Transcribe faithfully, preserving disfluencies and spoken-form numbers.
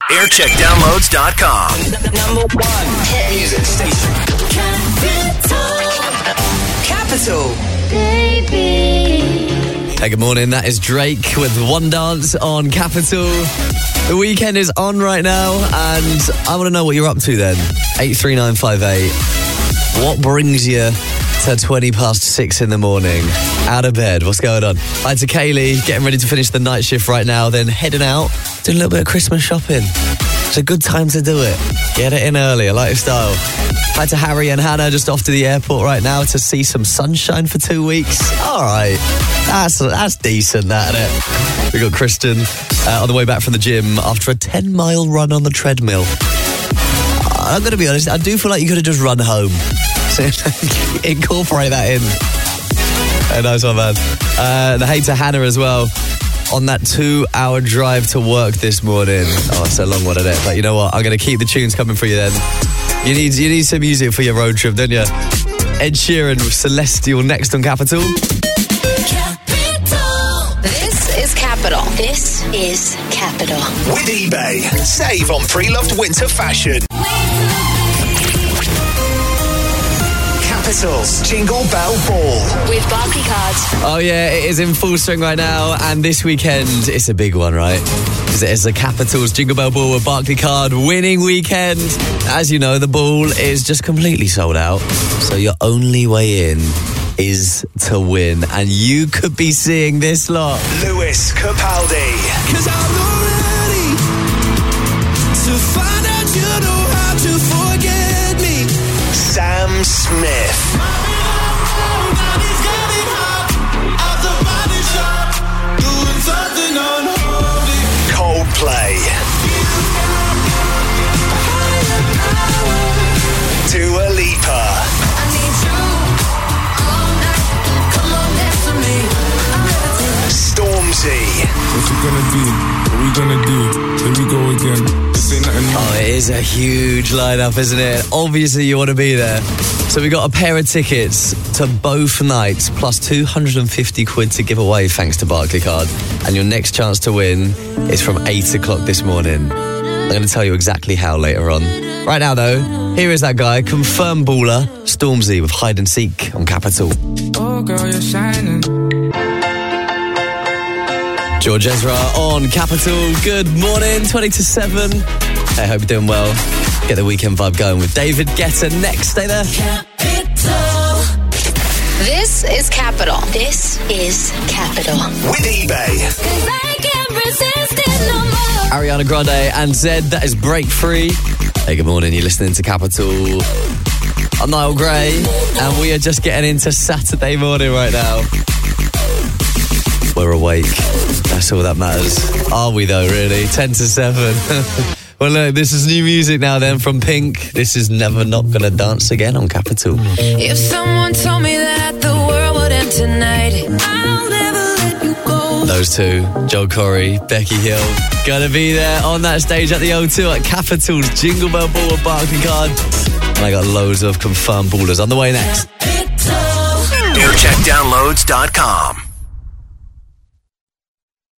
aircheck downloads dot com. Number one hit music station. Capital. Capital. Baby. Hey, good morning. That is Drake with One Dance on Capital. The weekend is on right now, and I want to know what you're up to then. eight three nine five eight. What brings you to twenty past six in the morning? Out of bed. What's going on? Hi to Kaylee, getting ready to finish the night shift right now, then heading out, doing a little bit of Christmas shopping. It's a good time to do it. Get it in early, a lifestyle. Hi to Harry and Hannah, just off to the airport right now to see some sunshine for two weeks. All right, that's that's decent, that, isn't it? We got Kristen uh, on the way back from the gym after a ten mile run on the treadmill. I'm going to be honest, I do feel like you could have just run home. So incorporate that in. Hey, nice one, man. Uh, the hey to Hannah as well. On that two-hour drive to work this morning. Oh, it's a long one, isn't it? But you know what? I'm going to keep the tunes coming for you then. You need you need some music for your road trip, don't you? Ed Sheeran with Celestial next on Capital. Capital. This is Capital. This is Capital. With eBay, save on pre-loved winter fashion. Capital's Jingle Bell Ball. With Barclay Cards. Oh yeah, it is in full swing right now, and this weekend it's a big one, right? Because it is the Capital's Jingle Bell Ball with Barclay Card winning weekend. As you know, the ball is just completely sold out, so your only way in is to win, and you could be seeing this lot. Lewis Capaldi. Cause I'm not ready to find out you know how to forget me. Sam Smith. Coldplay. Dua Lipa. Stormzy. What you gonna do? What we gonna do? Here we go again. This ain't nothing new. Oh, it is a huge lineup, isn't it? Obviously, you want to be there. So we got a pair of tickets to both nights, plus two hundred fifty quid to give away, thanks to Barclay Card. And your next chance to win is from eight o'clock this morning. I'm going to tell you exactly how later on. Right now, though, here is that guy, confirmed baller, Stormzy with Hide and Seek on Capital. Oh, girl, you're shining. George Ezra on Capital. Good morning, twenty to seven. I hope you're doing well. Get the weekend vibe going with David Guetta next. Stay there. Capital. This is Capital. This is Capital. With eBay. Cause I can't resist it no more. Ariana Grande and Zed, that is Break Free. Hey, good morning. You're listening to Capital. I'm Niall Gray, and we are just getting into Saturday morning right now. We're awake. That's all that matters. Are we though, really? ten to seven. Well, look, this is new music now then from Pink. This is Never Not Gonna Dance Again on Capital. If someone told me that the world would end tonight, I'll never let you go. Those two, Joel Corey, Becky Hill, gonna be there on that stage at the O two at Capital's Jingle Bell Ball with Barclay Card. And I got loads of confirmed ballers on the way next. aircheck downloads dot com.